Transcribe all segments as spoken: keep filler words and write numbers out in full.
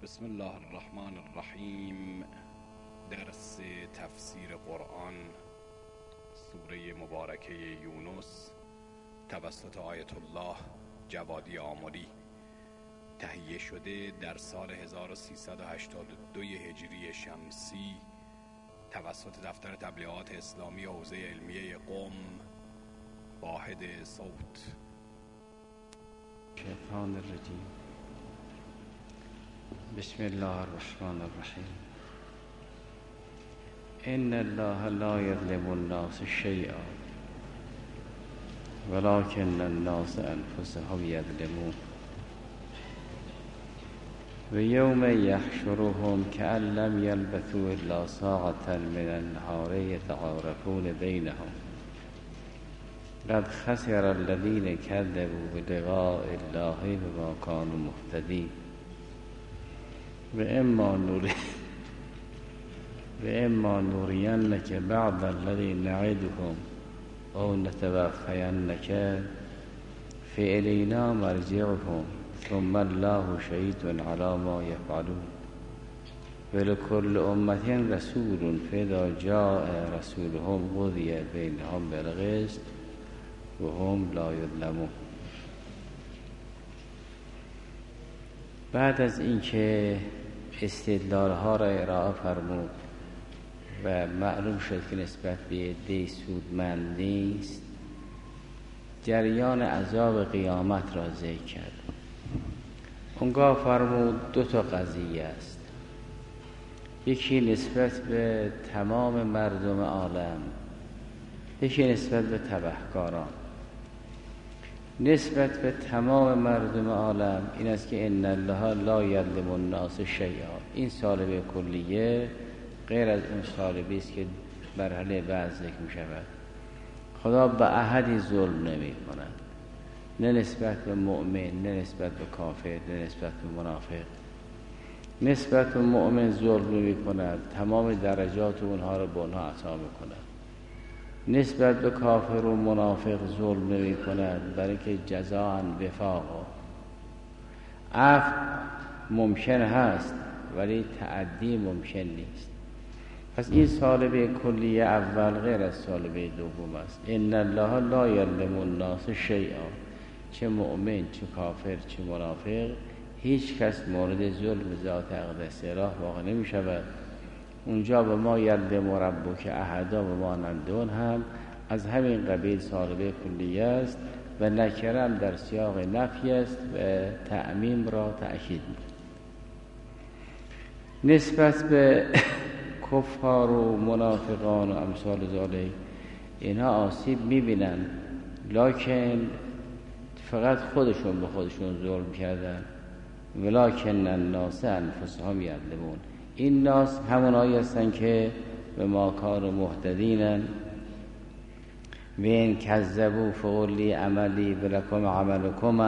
بسم الله الرحمن الرحیم. درس تفسیر قرآن سوره مبارکه یونس توسط آیت الله جوادی آملی، تهیه شده در سال هزار و سیصد و هشتاد و دو هجری شمسی توسط دفتر تبلیغات اسلامی حوزه علمیه قم. واحد صوت. شیطان الرجیم. بسم الله الرحمن الرحیم. ان الله لا یظلم الناس شیئا ولکن الناس انفسهم یظلمون. و یوم یحشرهم کأن لم یلبثوا الا ساعة من النهار یتعارفون بینهم قد خسر الذین کذبوا بلقاء الله وما كانوا مهتدین. و اما نوری و اما نورینک بعض الذی نعدهم او نتوفینک فالینا مرجعهم ثم الله شهید علی ما یفعلون. ولکل امة رسول فاذا جاء رسولهم قضی بینهم بالقسط و هم لا یظلمون. بعد از اینکه استدلال ها را ارائه فرمود و معلوم شد که نسبت به عده سودمند نیست، جریان عذاب قیامت را ذکر کرد. اونگاه فرمود دو تا قضیه است، یکی نسبت به تمام مردم عالم، یکی نسبت به تبهکاران. نسبت به تمام مردم عالم این است که ان الله لا یظلم الناس شیئا. این سالبه کلیه غیر از اون سالبه است که مرحله بعد ذکر می شود. خدا به احدی ظلم نمی کند، نه نسبت به مؤمن، نه نسبت به کافر، نه نسبت به منافق. نسبت به مؤمن ظلم نمی کند، تمام درجات اونها را به اونها عطا می کند. نسبت به کافر و منافق ظلم نمی کند، برای که جزاء وفاقا. عفو ممکن هست ولی تعدی ممکن نیست. پس این سالبه کلیه اول غیر از سالبه دوم است. ان الله لا یظلم الناس شیئا. چه مؤمن، چه کافر، چه منافق، هیچ کس مورد ظلم ذات اقدس الله واقع نمی شود. اونجا به ما یظلم ربک احدا و ما نندون هم از همین قبیل سالبه کلیه است و نکرم در سیاق نفی است و تعمیم را تأکید می. نسبت به کفار و منافقان و امثال ذالک، اینها آسیب میبینن لکن فقط خودشون به خودشون ظلم کردن. ولکن الناس انفسهم یظلمون. این ناس همونایی هستن که به ما کار مهتدینن. و این کذبوا فقل لی عملی ولکم عملکم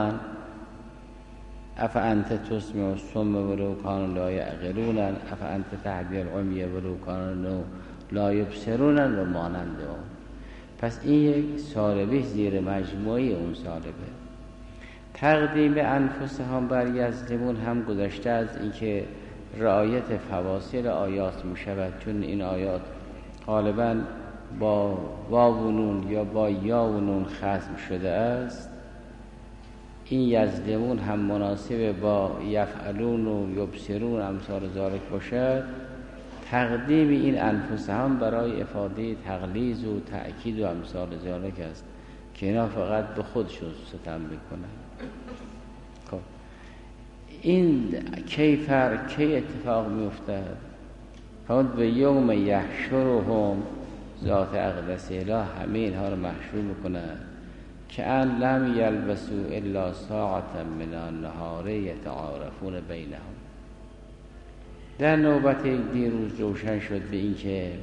اف انت تسمع الصم ولو کانوا لا یعقلون اف انت تهدی العمی ولو کانوا لا یبصرون و مانند اون. پس این یک سالبه زیر مجموعه اون سالبه. تقدیم انفسهم بر یظلمون هم گذشته از اینکه رعایت فواصل آیات می شود، چون این آیات غالبا با واو و نون یا با یا و نون ختم شده است. این یظلمون هم مناسب با یفعلون و یبصرون امثال ذالک باشد. تقدیم این انفسهم برای افاده تغلیظ و تأکید و امثال ذالک است که اینا فقط به خودشون ستم میکنن. خب این کیفر کی اتفاق میافتد؟ فرمود به یوم یحشرهم، ذات اقدس اله همه اینها رو محشور میکند که ان لم یلبثوا الا ساعة من النهار یتعارفون بینهم. در نوبت دیروز روشن شد به این که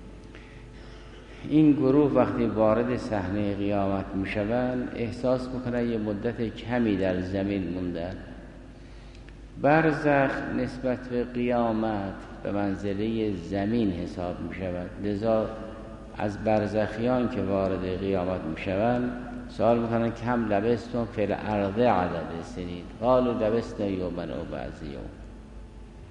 این گروه وقتی وارد صحنه قیامت میشوند احساس میکنند یه مدت کمی در زمین موندن. برزخ نسبت به قیامت به منزله زمین حساب می شود. لذا از برزخیان که وارد قیامت می شوند سوال میکنن کم لبستون فی الارض عدد سنین قالوا لبسنا یوما او بعض یوم.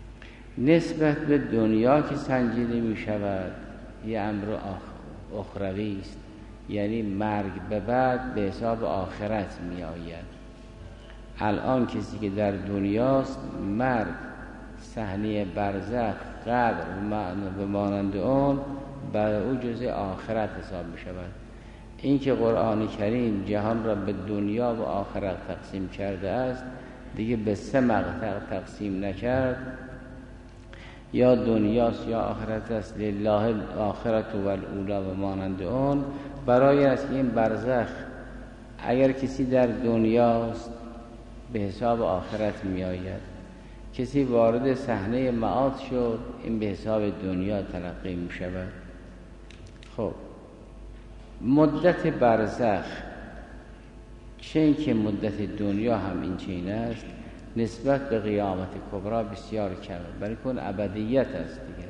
نسبت به دنیا که سنجیده می شود یه امر اخروی است، یعنی مرگ به بعد به حساب آخرت می آید. الان کسی که در دنیاست، مرگ، صحنه برزخ، قبر و مانند اون برای او جزء آخرت حساب می شود. این که قرآن کریم جهان را به دنیا و آخرت تقسیم کرده است، دیگه به سه مقطع تقسیم نکرد، یا دنیاست یا آخرت است. لله آخرت و الاولا و مانند اون برای است که این برزخ اگر کسی در دنیاست به حساب آخرت می آید، کسی وارد صحنه معاد شد این به حساب دنیا تلقی می شود. خب مدت برزخ چه این که مدت دنیا هم این چین است، نسبت به قیامت کبرا بسیار کمه، برای کن ابدیت است دیگه.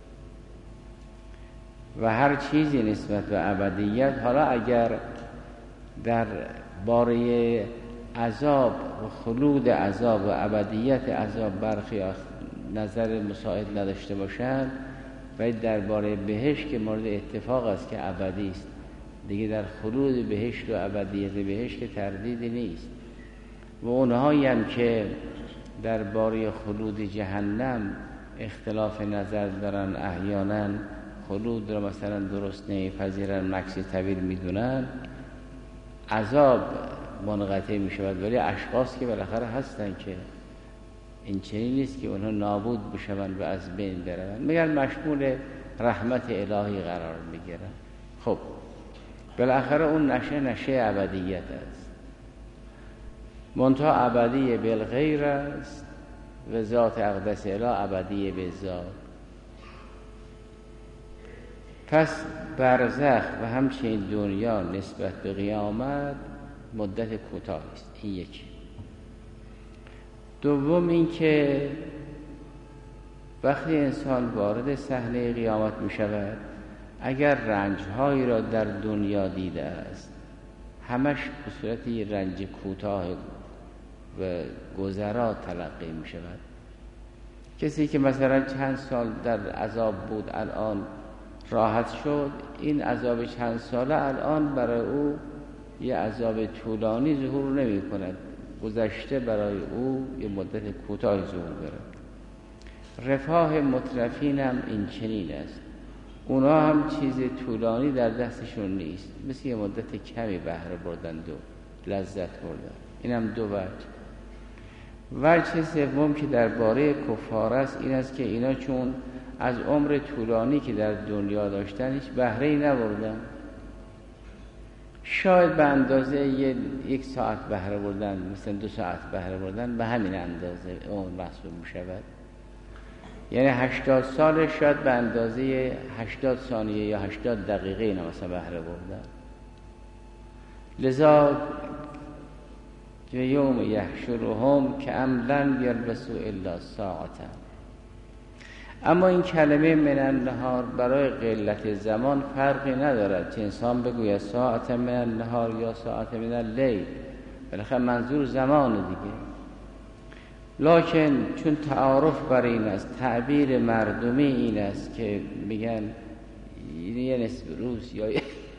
و هر چیزی نسبت به ابدیت، حالا اگر در باره عذاب و خلود عذاب و ابدیت عذاب برخی نظر مساعد نداشته باشند، و درباره بهشت که مورد اتفاق است که ابدی است دیگه، در خلود بهشت و ابدیت بهشت که تردیدی نیست. و اونهایی هم که درباره خلود جهنم اختلاف نظر دارن، احیانا خلود را مثلا درست نمیپذیرن، مکسی طویل میدونن، عذاب منقطع میشود، ولی اشخاص که بالاخره هستن که این چنین نیست که اونها نابود بشون و از بین برون، میگن مشمول رحمت الهی قرار میگیرن. خب بالاخره اون نشه نشه ابدیت است، منتها ابدی بالغیر است و ذات اقدس اله ابدی به ذات. پس برزخ و همچنین دنیا نسبت به قیامت مدت کوتاه است. این یکی. دوم این که وقتی انسان وارد صحنه قیامت می شود، اگر رنجهایی را در دنیا دیده است همش به صورت یه رنج کوتاه و گذرا تلقی می شود. کسی که مثلا چند سال در عذاب بود الان راحت شد، این عذاب چند ساله الان برای او یه عذاب طولانی ظهور نمی کند، گذشته برای او یه مدت کوتاه ظهور دارد. رفاه مترفین هم این چنین است، اونا هم چیز طولانی در دستشون نیست، مثل یه مدت کمی بهره بردن و لذت بردن. این هم دو وجه. وجه سوم که درباره کفار است این است که اینا چون از عمر طولانی که در دنیا داشتن هیچ بهره‌ای نبردن، شاید به اندازه یک ساعت بهره بردن، مثلا دو ساعت بهره بردن، به همین اندازه اون محسوب می شود. یعنی هشتاد سال شاید به اندازه هشتاد ثانیه یا هشتاد دقیقه اینا مثلا بهره بردن. لذا یوم یحشرهم که لم یلبثوا الا ساعة. اما این کلمه من النهار برای قلت زمان فرقی ندارد، چه انسان بگوید ساعت من النهار یا ساعت من اللیل، بالاخره منظور زمان دیگه. لکن چون تعارف بر این است، تعبیر مردمی این است که میگن یه نصف روز یا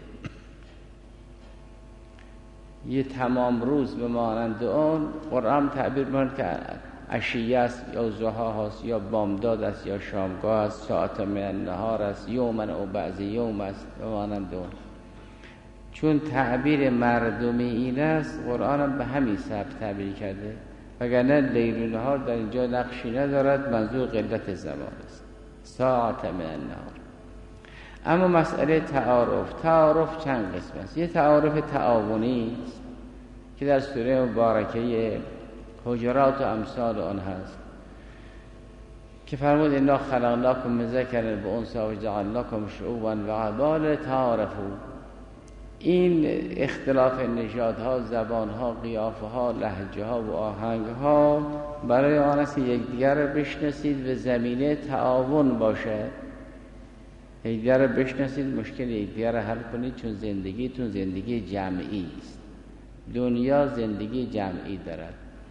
یه تمام روز به مانند اون، قرآن تعبیر می‌کند که عشیه است یا ضحا است یا بامداد است یا شامگاه است، ساعت من النهار است، یومن او بعض یوم است به مانند اون. چون تعبیر مردمی این است، قرآن هم به همین سبب تعبیر کرده، وگرنه لیل و نهار در اینجا نقشی ندارد، منظور قلت زمان است، ساعت من النهار. اما مسئله تعارف، تعارف چند قسم است. یه تعارف تعاونی است که در سوره مبارکه حجرات و امثال آن هست که فرمود انا خلقناکم من ذکر و انثی و جعلناکم شعوبا و قبائل تعارفوا. این اختلاف نژادها، زبانها، قیافه‌ها، لهجه‌ها و آهنگ‌ها برای آن است که یکدیگر را بشناسید و زمینه تعاون باشد. یکدیگر را بشناسید، مشکل یکدیگر را حل کنید، چون زندگیتون زندگی جمعی است. دنیا زندگی جمعی دارد.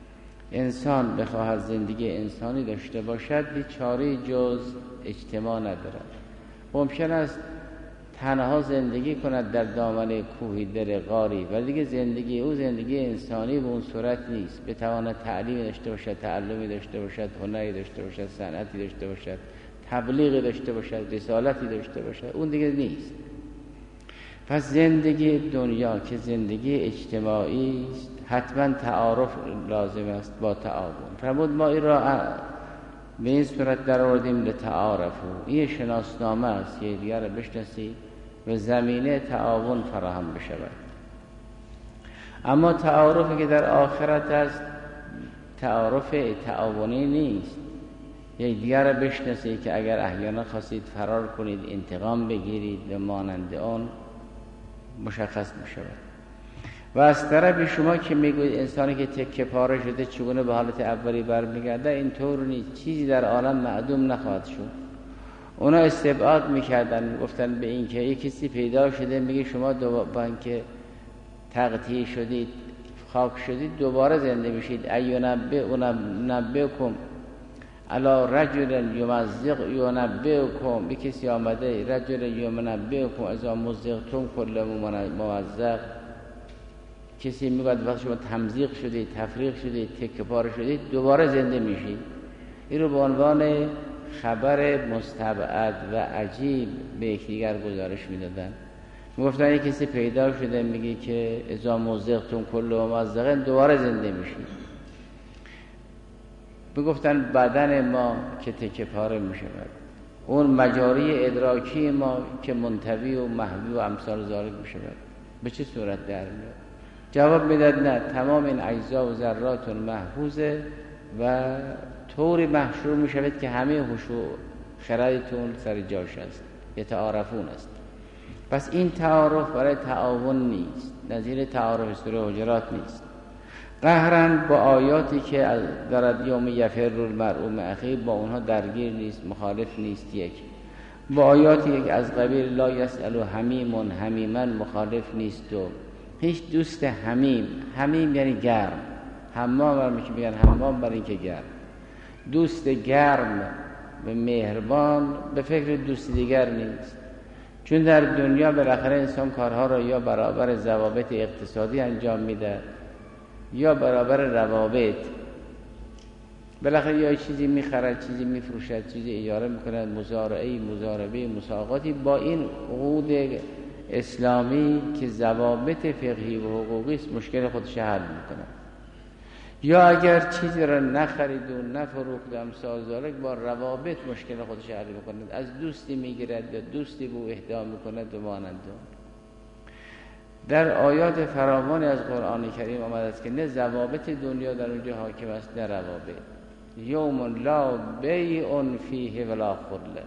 انسان بخواهد زندگی انسانی داشته باشد هیچ چاره‌ای جز اجتماع ندارد. ممکن است تنها زندگی کند در دامنه کوهی در غاری، ولی دیگه زندگی او زندگی انسانی به اون صورت نیست. بتواند تعلیمی داشته باشد، تعلمی داشته باشد، هنری داشته باشد، صنعتی داشته باشد، تبلیغی داشته باشد، رسالتی داشته باشد، اون دیگه نیست. پس زندگی دنیا که زندگی اجتماعی است حتما تعارف لازم است با تعاون. فرمود ما این را به این صورت در آوردیم لتعارفوا، این شناسنامه است، یه دیگر را بشناسید و زمینه تعاون فراهم بشود. اما تعارفی که در آخرت است تعارف تعاونی نیست. یک دیگر را بشناسید که اگر احیانا خواستید فرار کنید، انتقام بگیرید و مانند آن مشخص می شود. و از طرف شما که میگوید انسانی که تکه پاره شده چگونه به حالت اولی برمیگرده، اینطور نیست. چیزی در عالم معدوم نخواهد شد. اونا استبعاد میکردن، گفتن به این که یک کسی پیدا شده میگه شما دو با اینکه تقطیع شدید، خاک شدید، دوباره زنده میشید. ایونبه نبهکم علا رجل یمزق ینبهکم، یک کسی آمده رجل یمنبهکم اذا مزقتم کل ممزق، کسی میگوید وقتی شما تمزیق شدید، تفریق شدید، تکه پاره شدید، دوباره زنده میشید. این رو به عنوان خبر مستبعد و عجیب به یکدیگر گزارش میدادن. میگفتن یک کسی پیدا شده میگه که اذا مزقتم کل ممزق، دوباره زنده میشید. میگفتن بدن ما که تکه پاره میشود، اون مجاری ادراکی ما که منطوی و محوی و امثال ذالک میشود، به چه صورت در میاد؟ جواب میداد نه، تمام این اجزا و ذرات محفوظه و طوری محشور میشود که همه هوش و خردتون سر جاش است، یتعارفون است. پس این تعارف برای تعاون نیست، نظیر تعارف سوره حجرات نیست. قهرن با آیاتی که در یوم یفر المرء من اخیه با اونها درگیر نیست، مخالف نیست. یک با آیاتی که از قبیل لا یسأل حمیم حمیما مخالف نیست. دو هیچ دوست حمیم، حمیم یعنی گرم، حمام برمی که میگن حمام برای این که گرم، دوست گرم و مهربان به فکر دوست دیگر نیست. چون در دنیا بالاخره انسان کارها را یا برابر ضوابط اقتصادی انجام میده یا برابر روابط. بالاخره یا چیزی میخرد، چیزی میفروشد، چیزی اجاره میکند، مزارعه، مزاربه، مساقاتی با این عقود اسلامی که ضوابط فقهی و حقوقی است مشکل خودش حل میکنه. یا اگر چیزی را نخرید و نفروخت امثال ذالک با روابط مشکل خودش حل میکنه، از دوستی میگیرد یا دوستی به او اهدا میکند و مانند. در آیات فراوانی از قرآن کریم آمده است که نه ضوابط دنیا در اونجا حاکم است نه روابط. یوم لا بیع فیه ولا خله،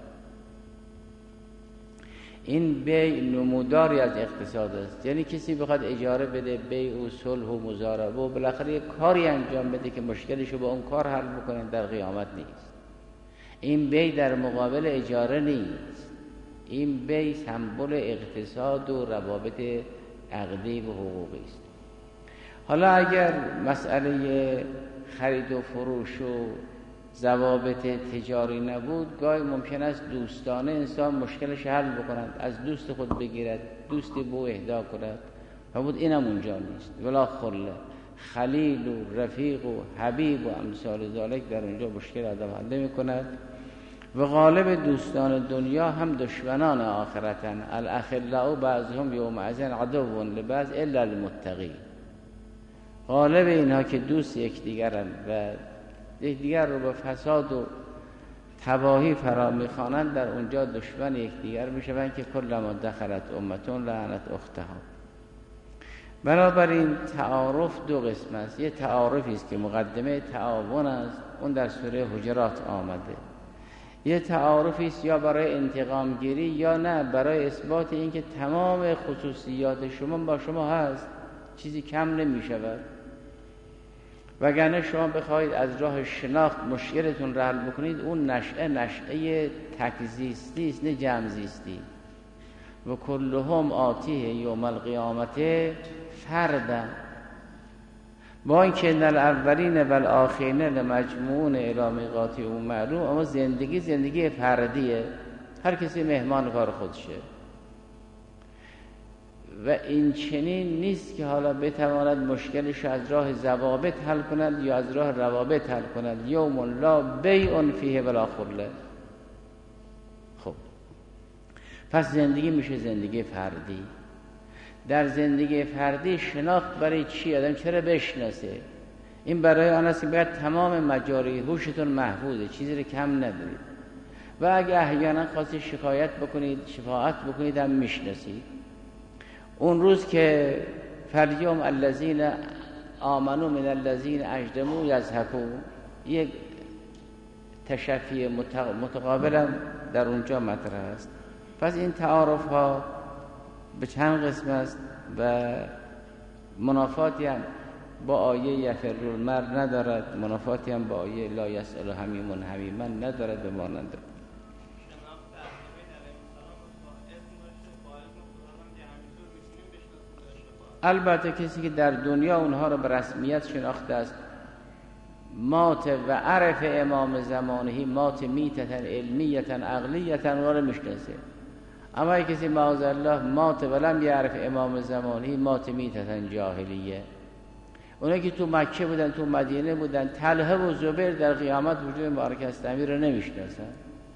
این بیع نموداری از اقتصاد است. یعنی کسی بخواد اجاره بده، بیع و صلح و مضاربه و بالاخره یک کاری انجام بده که مشکلشو با اون کار حل بکنه، در قیامت نیست. این بیع در مقابل اجاره نیست، این بیع سمبل اقتصاد و روابط عقدی و حقوقی است. حالا اگر مسئله خرید و فروش و ضوابط تجاری نبود، گاهی ممکن است دوستانه انسان مشکلش حل بکند، از دوست خود بگیرد، دوستی به او اهدا کند. فرمود اینم اونجا نیست. ولا خله، خلیل و رفیق و حبیب و امثال ذالک در اونجا مشکل آدم حل میکند. و غالب دوستان دنیا هم دشمنان آخرتن. الاخلاء بعضهم یومئذ عدو لبعض الا المتقین. غالب اینها که دوست یکدیگرن و یکدیگر رو به فساد و تباهی فرا میخوانند، در اونجا دشمن یکدیگر میشوند که کلما دخلت امتون لعنت اختها. بنابراین تعارف دو قسم است. یه تعارفی است که مقدمه تعاون است، اون در سوره حجرات آمده. یه تعارفی است یا برای انتقام گیری یا نه برای اثبات اینکه تمام خصوصیات شما با شما هست، چیزی کم نمی شود. وگرنه شما بخواید از راه شناخت مشکلتون را حل بکنید، اون نشأه نشأه تکزیستی است نه جمزیستی. و کلهم آتیه یوم القیامت فردا. با اینکه ان الاولین و الاخرین لمجموعون الی میقات یوم معلوم، اما زندگی زندگی فردیه، هر کسی مهمان کار خودشه و این چنین نیست که حالا بتواند مشکلش از راه ضوابط حل کند یا از راه روابط حل کند. یوم لا بیع فیه ولا خله. خب پس زندگی میشه زندگی فردی. در زندگی فردی شناخت برای چی؟ آدم چرا بشناسه؟ این برای آن است که باید تمام مجاری هوشتون محفوظه، چیزی رو کم ندارید و اگه احیانا خواستید شکایت بکنید، شفاعت بکنید، هم میشناسید. اون روز که فالیوم الذین آمنوا من الذین اجرموا یضحکون، یک تشفی متقابل در اونجا مطرح است. پس این تعارف ها به چند قسم است و منافاتی هم با آیه یفر المرء ندارد، منافاتی هم با آیه لا یسأل حمیم حمیما ندارد به مانند. البته کسی که در دنیا اونها رو به رسمیت شناخته است، مات و عرف امام زمانهی، مات میتتن علمیتن عقلیتن رو میشناسه. اما کسی معاذ الله مات ولم یعرف امام زمانهی، مات میتتن جاهلیه. اونایی که تو مکه بودن، تو مدینه بودن، طلحه و زبیر در قیامت وجود مبارک استمی رو نمیشناسن،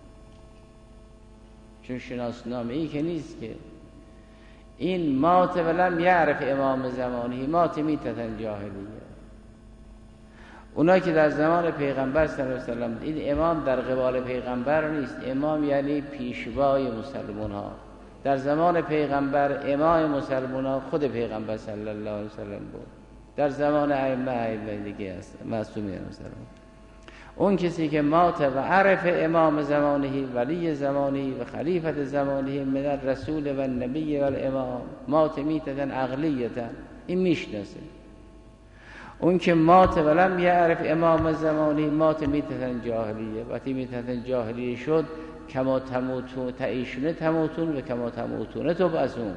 چون شناسنامه ای که نیست که. این مات ولم یعرف امام زمانهی، مات میتتن جاهلیه. اونایی که در زمان پیغمبر صلی الله علیه و سلم، این امام در قبال پیغمبر نیست، امام یعنی پیشوای مسلمان ها. در زمان پیغمبر امام مسلمان ها خود پیغمبر صلی الله علیه و سلم بود. در زمان ائمه ائمه دیگه است، معصومین مسلمان. اون کسی که مات و عرف امام زمانهی، ولی زمانهی و خلیفت زمانهی من الرسول و النبی و الامام، مات میتتن عقلیتن، این میشناسه. اون که مات ولم یعرف امام زمانی، مات میتتن جاهلیه. وقتی میتتن جاهلیه شد، کما تموتون تعیشونه تموتون و کما تموتونه تبعثون.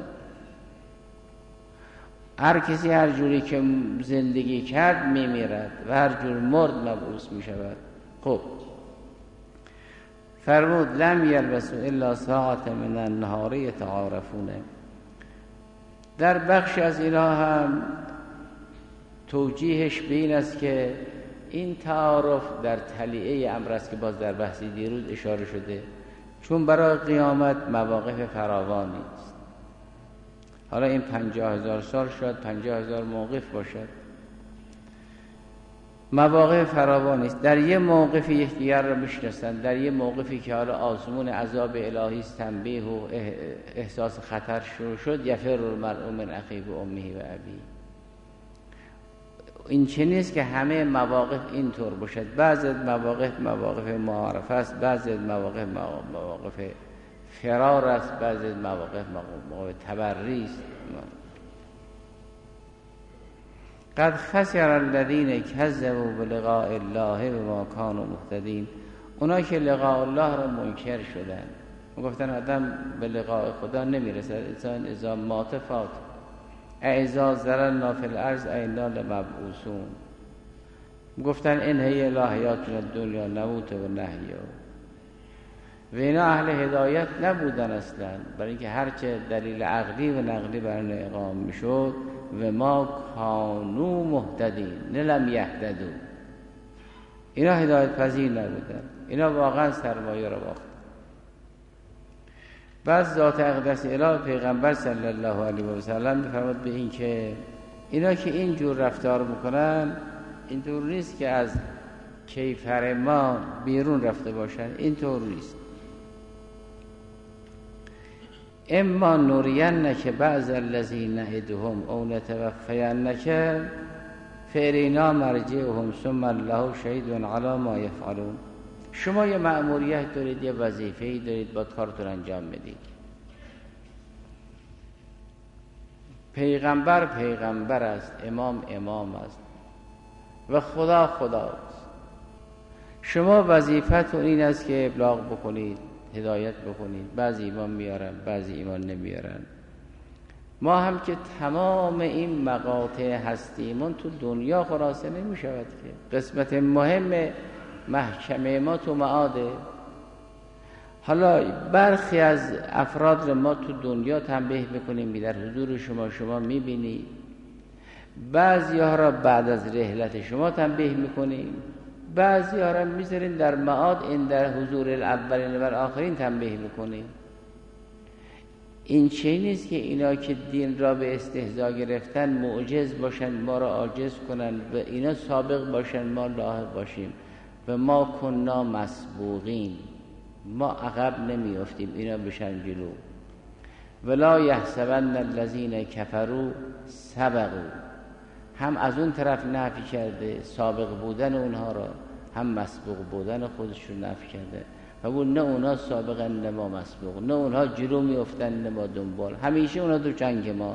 هر کسی هر جوری که زندگی کرد میمیرد و هر جور مرد مبعوث میشود. خب فرمود لم یلبسوا الا ساعة من النهار یتعارفونه. در بخش از اینا هم توجیهش به این است که این تعارف در تلیعه امر است که باز در بحثی دیروز اشاره شده، چون برای قیامت مواقف فراوانی است. حالا این پنجاه هزار سال شاید پنجاه هزار موقف باشد، مواقف فراوانی است. در یه موقفی یکدیگر را میشناسند، در یه موقفی که حالا آزمون عذاب الهی است، تنبیه و احساس خطر شروع شد، یفر المرء من اخیه و امه و ابیه. این چه نیست که همه مواقف اینطور باشد. بعضی مواقف مواقف معارفه است، بعضی مواقف مواقف فرار است، بعضی مواقف مواقف تبری است. قد خسر الذین کذبوا بلقاء الله بما كانوا مهتدین. اونا که لقاء الله را منکر شدن، گفتن آدم به لقاء خدا نمیرسد، انسان اذا مات فات، اعزا ضررنا فی الارض اینا لمبعوثون. گفتن این هی الهیاتنا دنیا نموت و نحیا. و اینا اهل هدایت نبودن اصلا، برای اینکه هرچه دلیل عقلی و نقلی بر اینا اقام میشد و ما کانوا مهتدین لم یهتدوا، اینا هدایت پذیر نبودن، اینا واقعا سرمایه را باختن. بعد ذات اقدس اله پیغمبر صلی الله علیه و سلم میفرماد به این که اینا که اینجور رفتار میکنن، اینطور نیست که از کیفر ما بیرون رفته باشن، اینطور نیست. اما نورینک بعض الذین نعدهم او نتوفینک فارینا مرجعهم ثم الله شهید علی ما یفعلون. شما یه مأموریت دارید، یه وظیفه‌ای دارید، باید کارتون انجام بدید. پیغمبر پیغمبر است، امام امام است و خدا خداست. شما وظیفتون این است که ابلاغ بکنید، هدایت بکنید. بعضی ایمان میارن، بعضی ایمان نمیارن. ما هم که تمام این مقاطع هستیمون تو دنیا خلاصه نمی شود که قسمت مهم محکمه ما تو معاده. حالا برخی از افراد رو ما تو دنیا تنبیه بکنیم، در حضور شما شما میبینی، بعضی ها را بعد از رحلت شما تنبیه میکنیم، بعضی ها را میذاریم در معاد این در حضور الاولین و الاخرین تنبیه میکنیم. این چه نیست که اینا که دین را به استهزا گرفتن معجز باشن ما را عاجز کنن و اینا سابق باشن ما لاحق باشیم و ما کننا مسبوقین، ما عقب نمیافتیم اینا بشن جلو. ولا یحسبن الذین کفروا سبقوا، هم از اون طرف نفی کرده سابق بودن اونها را، هم مسبوق بودن خودشون نفی کرده و بود نه اونا سابقن نه ما مسبوق، نه اونها جلو میافتن نه ما دنبال، همیشه اونا تو جنگ ما.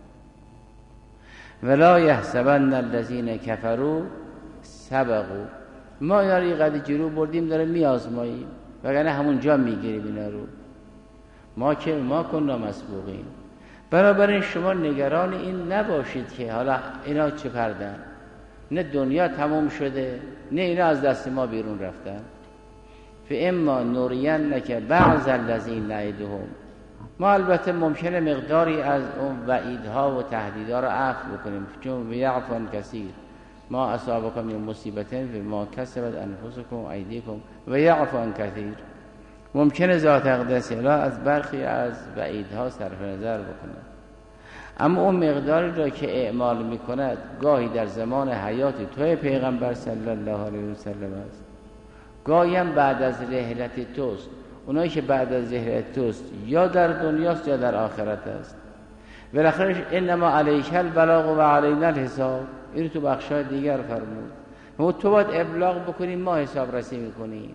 ولا یحسبن الذین کفروا سبقوا، ما یاری قد جلو بردیم داره میازماییم وگرنه همون جا میگیریم اینا رو، ما که ما کننا مسبوقین. بنابراین شما نگران این نباشید که حالا اینا چه کردن، نه دنیا تمام شده نه اینا از دست ما بیرون رفتن. فاما نرینک بعض الذین نعدهم، ما البته ممکنه مقداری از اون وعیدها و تهدیدها رو عفو بکنیم، چون یعفو عن کثیر، ما اصابکم من مصیبت بما کسبت انفسکم و ایدیکم و یعفو عن کثیر. ممکنه ذات اقدس اله از برخی از وعیدها صرف نظر بکنه، اما اون مقداری را که اعمال میکند گاهی در زمان حیات توی پیغمبر صلی الله علیه و سلم است، گاهی هم بعد از رحلت توست. اونایی که بعد از رحلت توست یا در دنیاست یا در آخرت است. بالاخره انما علیک البلاغ و علینا الحساب، اینو تو بخشای دیگر فرمود. و تو باید ابلاغ بکنیم، ما حساب رسی میکنیم.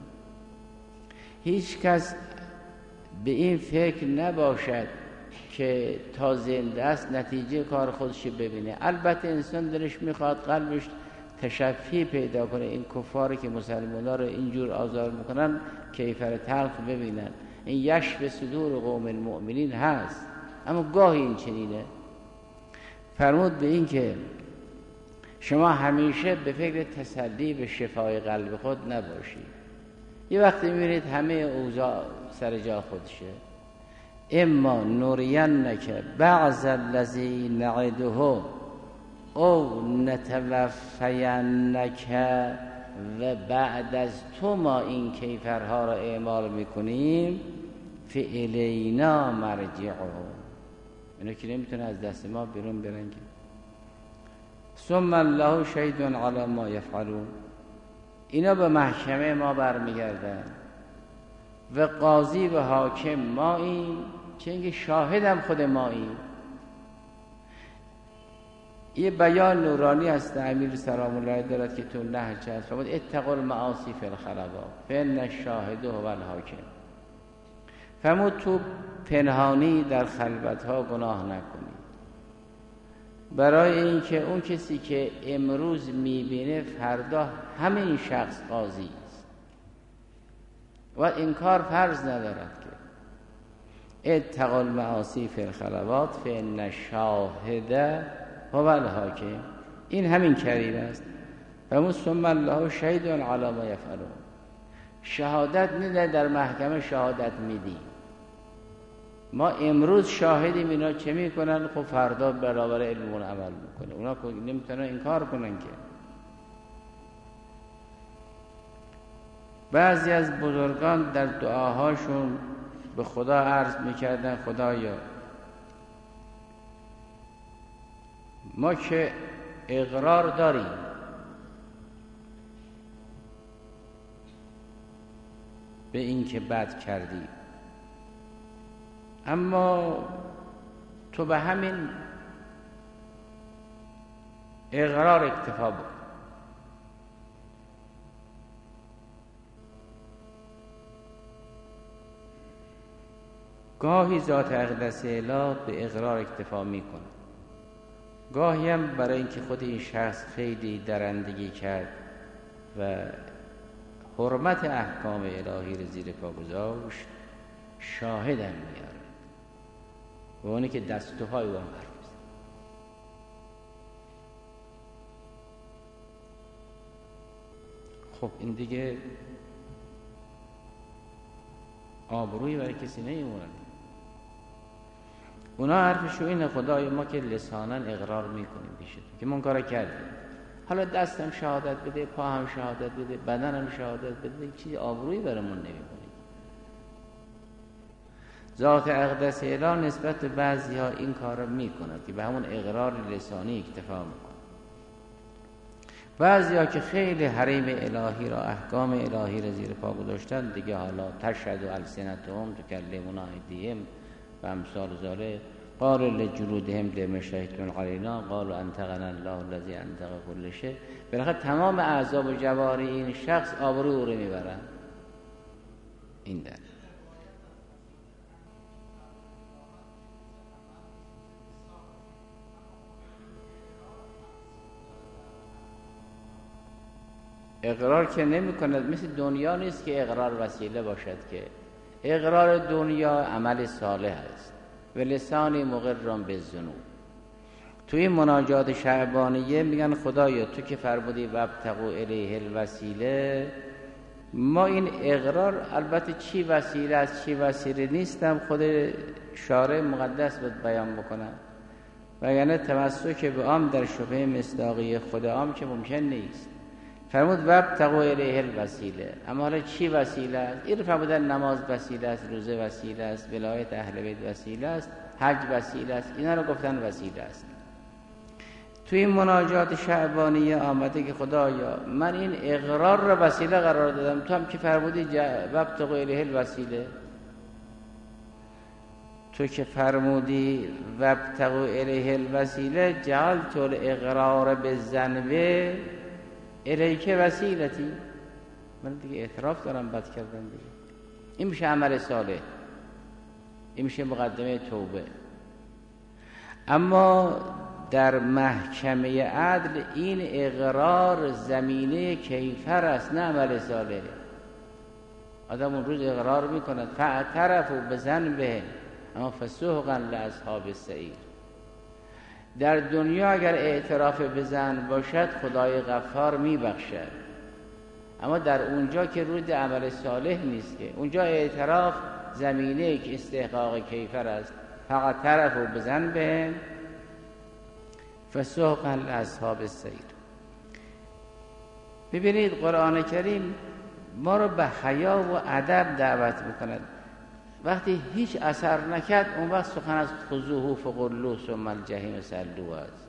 هیچ کس به این فکر نباشد که تا زنده است نتیجه کار خودش ببینه. البته انسان دلش میخواد قلبش تشفی پیدا کنه این کفاری که مسلمان‌ها رو اینجور آزار میکنن کیفر تلخ ببینن. این یش به صدور قوم المؤمنین هست، اما گاهی این چنینه. فرمود به این که شما همیشه به فکر تسلی به شفای قلب خود نباشید. یه وقتی میبینید همه اوضاع سر جا خودشه، اما نرینک بعض الذی نعدهم او نتوفینک و بعد از تو ما این کیفرها را اعمال میکنیم، فالینا مرجعهم، اینو که نمیتونه از دست ما بیرون برنگه. ثم الله شهید علی ما یفعلون، اینا به محکمه ما برمیگردن و قاضی و حاکم ما این، چه اینکه شاهدم خود ما این. یه بیان نورانی هست امیر سلام الله دارد که تو نهج هست، فرمود اتقوا المعاصی فی الخلوات فان الشاهد هو الحاکم. فرمود تو پنهانی در خلوت‌ها گناه نکنی، برای اینکه اون کسی که امروز میبینه فردا همین شخص قاضی است و انکار فرض ندارد که اتقوا المعاصی فی الخلوات فان الشاهد هو الحاکم. این همین کریم است. و ثم الله شهید علی ما یفعلون، شهادت میده در محکمه، شهادت میدی. ما امروز شاهدیم اینا چه میکنن، خب فردا برابر علمون عمل میکنه. اونا نمیتونن انکار کنن که. بعضی از بزرگان در دعاهاشون به خدا عرض میکردن خدایا ما که اقرار داریم به این که بد کردی، اما تو به همین اقرار اکتفا بکن. گاهی ذات اقدس اله به اقرار اکتفا میکنه، گاهی هم برای اینکه خود این شخص خیلی درندگی کرد و حرمت احکام الهی رو زیر پا گذاشت، شاهدم میاره. و اونی که دست و پای با هم حرف بزن. خب این دیگه آبرویی برای کسی نمیمونه. اونا حرفشو اینه خدای ما که لسانا اقرار میکنیم پیش تو که من کارا کردیم، حالا دستم شهادت بده، پا هم شهادت بده، بدنم شهادت بده، چیزی آبرویی برامون نمیکنه. ذات اقدس الهی نسبت به بعضی ها این کار رو میکند که به همون اقرار لسانی اکتفا میکنه. بعضی ها که خیلی حریم الهی را، احکام الهی را زیر پا گذاشتن دیگه، حالا تشهد السنتهم تکلمون ایدیهم و امثال ذالک، قالوا لجلودهم لما شهدتم علینا قالوا انطقنا الله الذی انطق کل شیء. بالاخره تمام اعضا و جوارح این شخص آبروی او رو میبرن. این در اقرار که نمی کند، مثل دنیا نیست که اقرار وسیله باشد، که اقرار دنیا عمل صالح است و لسانی مقرم بالذنوب. توی مناجات شعبانیه میگن خدایا تو که فرمودی وابتغوا الیه الوسیله، ما این اقرار البته چی وسیله است چی وسیله نیستم خود شارع مقدس بود بیان بکنم، وگرنه تمسک به عام در شبهه مصداقی خود عام که ممکن نیست. فرمود وابتغوا الیه الوسیله، اما حالا چی وسیله است؟ این فرمودن نماز وسیله است، روزه وسیله است، ولایت اهل بیت وسیله است، حج وسیله است، اینا رو گفتن وسیله است. توی مناجات شعبانیه آمده که خدایا من این اقرار رو وسیله قرار دادم، تو هم که فرمودی وابتغوا الیه الوسیله، تو که فرمودی وابتغوا الیه الوسیله جعلت الاقرار بالذنب الیک وسیلتی، من دیگه اعتراف دارم بد کردم دیگه. این میشه عمل صالح، این میشه مقدمه توبه. اما در محکمه عدل این اقرار زمینه کیفر است نه عمل صالح. آدم اون روز اقرار میکند فاعترفوا بذنبهم اما فسحقا لاصحاب السعیر. در دنیا اگر اعتراف به ذنب باشد خدای غفار میبخشد، اما در اونجا که روی عمل صالح نیست، که اونجا اعتراف زمینه که استحقاق کیفر است. فقط طرف و بذنبهم فسحقا لاصحاب السعیر. ببینید قرآن کریم ما رو به حیا و ادب دعوت میکند. وقتی هیچ اثر نکرد اون وقت سخن از خذوه فغلوه ثم الجحیم صلوه است.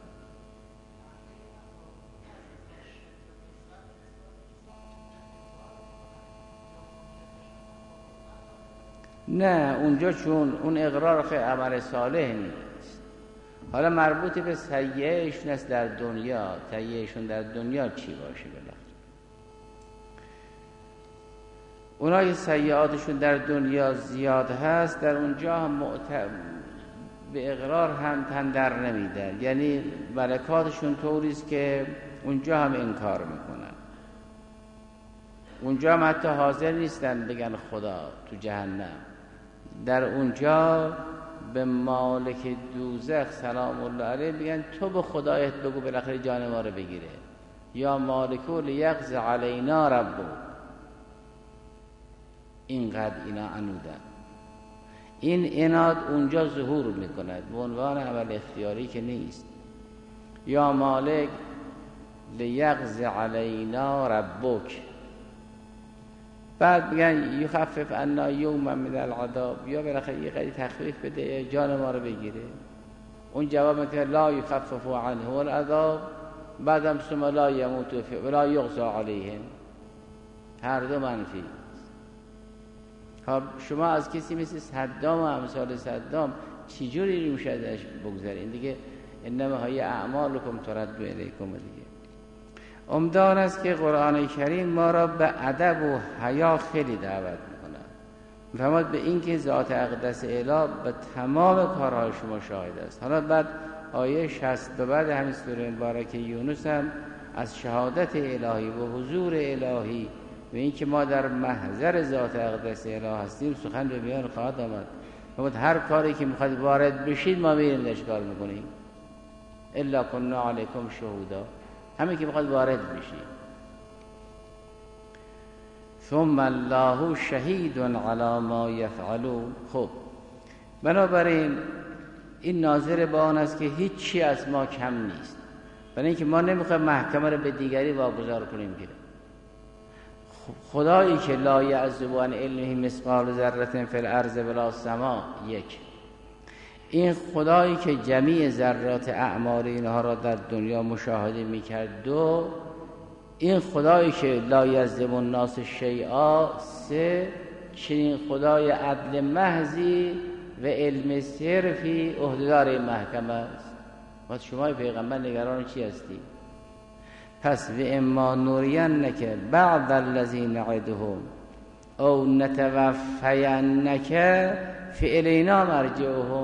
نه اونجا چون اون اقرار خیلی عمل صالح نیست. حالا مربوط به سیئهشون است در دنیا، سیئهشون در دنیا چی باشه؟ بالاخره اونایی که سیئاتشون در دنیا زیاد هست در اونجا هم معت... به اقرار هم تن در نمیدن، یعنی ملکاتشون طوریست که اونجا هم انکار میکنن، اونجا هم حتی حاضر نیستن بگن خدا تو جهنم. در اونجا به مالک دوزخ سلام الله علیه میگن تو به خدایت بگو بالاخره جان ما رو بگیره، یا مالکو لیقضی علینا ربو. اینقدر اینا عنودن. این عناد اونجا ظهور میکند به عنوان عمل اختیاری که نیست. یا مالک لیقضی علینا ربک، بعد میگن یخفف عنا یوما من العذاب، یا بالاخره یه قدری تخفیف بده جان ما رو بگیره. اون جواب میگه لا یخفف عنه العذاب، بعدم ثم لا یموت ولا یغشى علیهم. هر دو منفی. خب شما از کسی مثل صدام و امثال صدام چجوری رو میشه ازش بگذارین دیگه؟ انما هی اعمالکم ترد الیکم دیگه. عمدان است که قرآن کریم ما را به ادب و حیا خیلی دعوت میکنه. میفرماد به این که ذات اقدس الهی به تمام کارهای شما شاهد است. حالا بعد آیه شصت به بعد همین سوره مبارکه یونس هم از شهادت الهی و حضور الهی و این که ما در محضر ذات اقدس الهی هستیم سخن به بیان خواهد آمد. بود هر کاری که میخواید وارد بشید ما میریم درش کار میکنیم. الا کنا علیکم شهودا، همین که میخواید وارد بشید. ثم الله شهید علی ما یفعلون. خب بنابراین این ناظر به آن است که هیچی از ما کم نیست، برای اینکه ما نمیخوایم محکمه رو به دیگری واگذار کنیم. که خدایی که لا یعزب عن علمه مثقال ذره فی الارض ولا السماء، یک. این خدایی که جمیع ذرات اعمال اینها را در دنیا مشاهده میکرد. دو، این خدایی که لا یظلم الناس شیئا. سه، چنین خدای عدل محضی و علم صرفی عهدهدار محکمه است. و شما پیغمبر نگران چی هستی؟ پس و اما نورینک بعض الذین نعدهم او نتوفینک فالینا مرجعهم.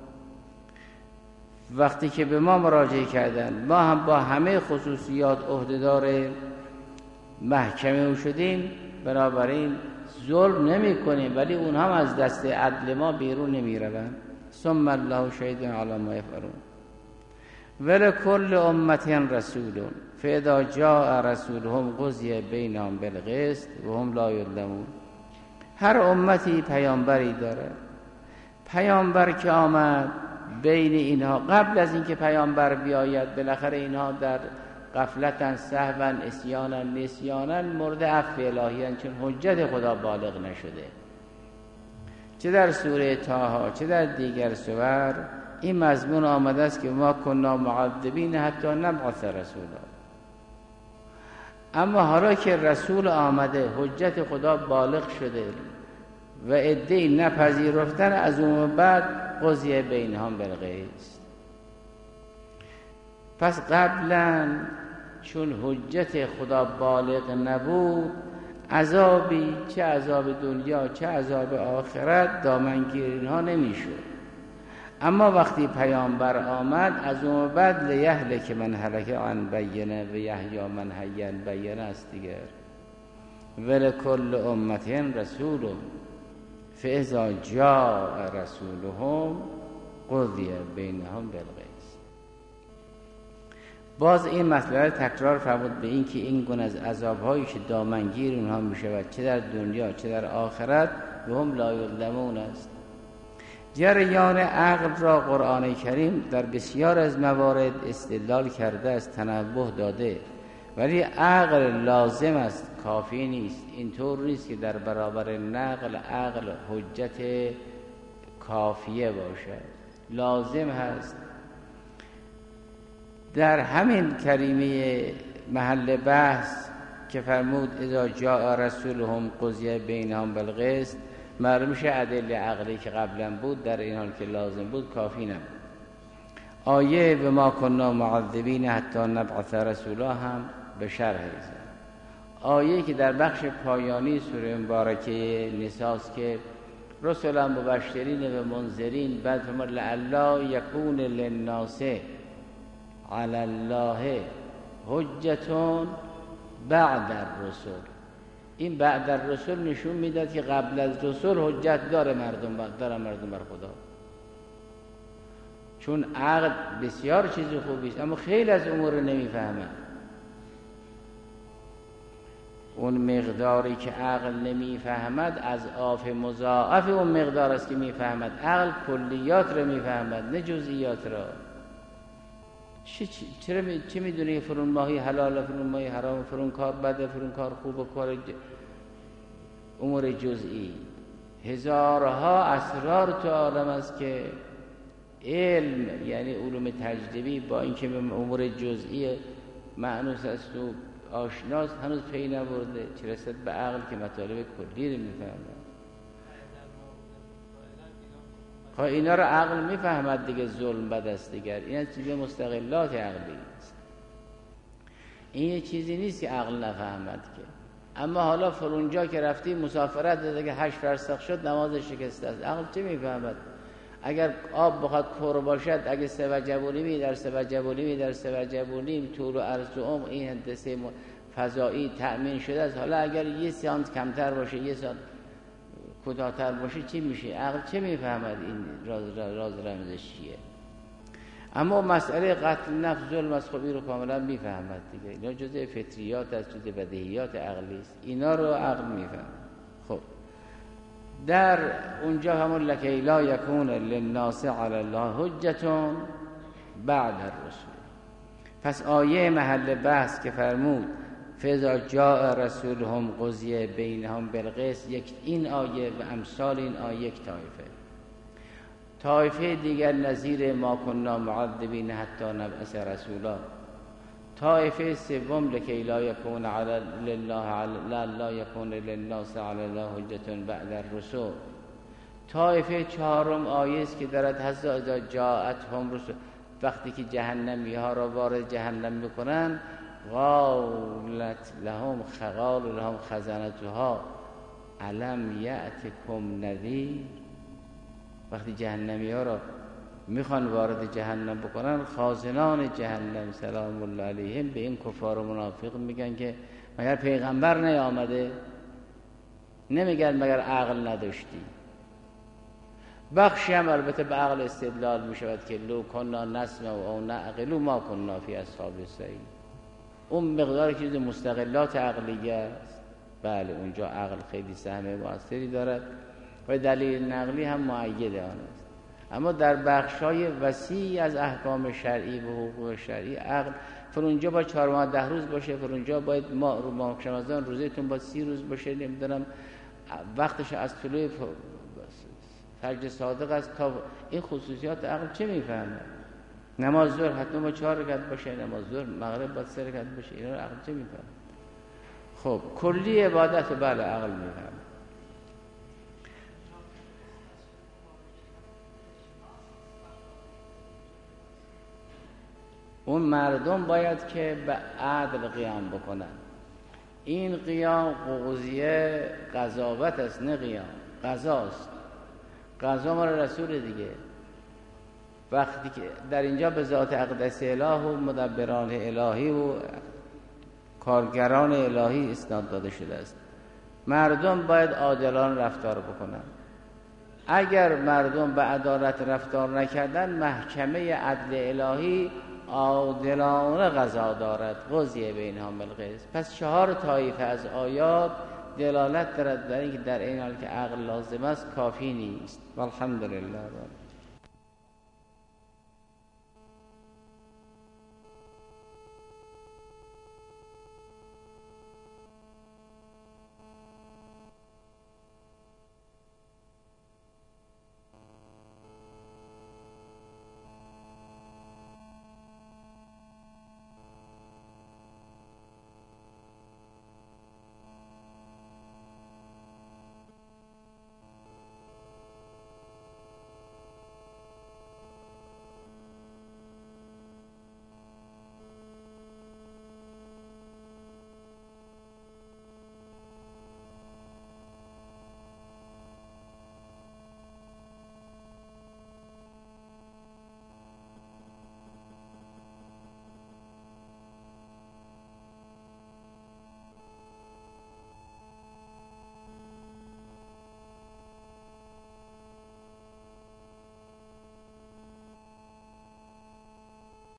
وقتی که به ما مراجعه کردن، ما هم با همه خصوصیات عهدهدار محکمه شدیم، بنابراین ظلم نمی کنیم، ولی اونها هم از دست عدل ما بیرون نمی روند. ثم الله شهید علی ما یفعلون. ولکل امت رسول فاذا جاء رسولهم قضی بینهم بالقسط و هم لا یظلمون. هر امتی پیامبری داره. پیامبر که آمد بین اینها، قبل از اینکه پیامبر بیاید بالاخره اینها در غفلتن، سهوا، عصیانا، نسیانا مورد عفو الهی اند، چون حجت خدا بالغ نشده. چه در سوره طه چه در دیگر سور این مضمون آمده است که ما کنا معذبین حتی نبعث رسولا. اما حالا که رسول آمده، حجت خدا بالغ شده و عده‌ای نپذیرفتن، از اون بعد قضیه بینهم بالقسط. پس قبلا چون حجت خدا بالغ نبود، عذابی چه عذاب دنیا چه عذاب آخرت دامنگیر اینها نمیشد. اما وقتی پیامبر آمد، از اون بعد لیهلک من هلک عن بینه و یحیی من حی عن بینه است دیگر. ولکل امت رسول فاذا جاء رسولهم قضی بینهم بالقسط. باز این مسئله تکرار فرمود به این که این گونه از عذاب‌هایی که دامنگیر اونها میشود چه در دنیا چه در آخرت و هم لا یظلمون است. جریان عقل را قرآن کریم در بسیار از موارد استدلال کرده است، تنبه داده، ولی عقل لازم است، کافی نیست. اینطور نیست که در برابر نقل عقل حجت کافیه باشد، لازم هست. در همین کریمه محل بحث که فرمود اذا جاء رسولهم قضی بینهم بالقسط، معلوم میشه ادله عقلی که قبلا بود در این حال که لازم بود کافی نبود. آیه و ما کنا معذبین حتی نبعث رسولا هم به شرح است. آیه که در بخش پایانی سوره مبارکه نساست که رسولا مبشرین و منذرین، بعد فرمود لعلی یکون للناس علی الله حجة بعد الرسل. این بعد الرسل نشون میداد که قبل از رسول حجت داره مردم داره مردم بر خدا. چون عقل بسیار چیز خوبی است، اما خیلی از امور نمیفهمه. اون مقداری که عقل نمیفهمد از آف مضاعف اون مقدار است که میفهمد. عقل کلیات رو میفهمد نه جزئیات را. چرا می... چه میدونه که فرون ماهی حلاله، فرون ماهی حرام، فرون کار بده، فرون کار خوبه، کار ج... امور جزئی. هزارها اسرار تو عالم است که علم یعنی علوم تجربی با اینکه به امور جزئی معنوس است و آشناست هنوز پی نبرده، چه رسد به عقل که مطالب کلی رو میفهمه. خب اینا رو عقل میفهمد دیگه، ظلم بد است دیگر. این از چیز مستقلات عقلی است، این یه چیزی نیست که عقل نفهمد که. اما حالا فرونجا که رفتی مسافرت داده که هشت فرسخ شد نماز شکسته است، عقل چه میفهمد؟ اگر آب بخواد پر باشد، اگه سه وجبونی می در سه وجبونی می در سه وجبونی طول و عرض و عمق این هندسه فضایی تأمین شده است. حالا اگر یه سانت کمتر باشه، یه سانت کوتاه‌تر باشه چی میشه؟ عقل چه میفهمد این راز راز رمزش چیه؟ اما مسئله قتل نفس ظلم از خوبی رو کاملا میفهمد دیگه. اینا جزء فطریات است، جزء بدیهیات عقلی است، اینا رو عقل میفهمد. خب در اونجا همون لکی لا یکون للناس علی الله حجة بعد الرسول. پس آیه محل بحث که فرمود فاذا جاء رسولهم قضی بینهم بالقسط، یک این آیه و امثال این آیه یک طایفه. طایفه دیگر نظیر ما کنا معذبین حتی نبعث رسولا. طایفه سوم لکی لا یکون علی لله علی لا یکون للناس علی الله حجة بعد الرسول. طایفه چهارم آیه است که دارد حتی اذا جاءتهم رسول، وقتی که جهنمی ها را وارد جهنم میکنن قالت لهم خقال لهم خزنتها الم یأتکم نذیر. وقتی جهنمی ها را میخوان وارد جهنم بکنن، خازنان جهنم سلام الله علیهم به این کفار و منافق میگن که مگر پیغمبر نیامده؟ نمیگن مگر عقل نداشتی؟ بخشی هم البته به عقل استدلال میشود که لو کنا نسمع او نعقل ما کنا فی اصحاب السعیر. اون مقدار که مستقلات عقلیه است، بله اونجا عقل خیلی سهم موثری دارد و دلیل نقلی هم مؤید آن است. اما در بخشای وسیع از احکام شرعی و حقوق شرعی عقل فر اونجا با چهار ماه ده روز باشه، فر اونجا باید ما رو ماه رمضان روزتون با سی روز باشه، نمیدونم وقتش از طلوع فجر صادق است تا این خصوصیات عقل چه میفهمه؟ نماز ظهر حتما با چهار رکعت باشه، نماز ظهر مغرب با سه رکعت باشه، اینا رو عقل چه میفهمه؟ خب کلی عبادت رو بله عقل میفهمه. اون مردم باید که به عدل قیام بکنن. این قیام قضیه قضاوت است، نه قیام، قضاست. قضا مال رسول دیگه. وقتی که در اینجا به ذات اقدس اله و مدبران الهی و کارگران الهی اسناد داده شده است. مردم باید عادلانه رفتار بکنن. اگر مردم به عدالت رفتار نکردن، محکمه عدل الهی عادلانه قضا دارد، قضیه بینهم بالقسط. پس چهار طایفه از آیات دلالت دارد در اینکه در این حال که عقل لازم است کافی نیست. والحمدلله.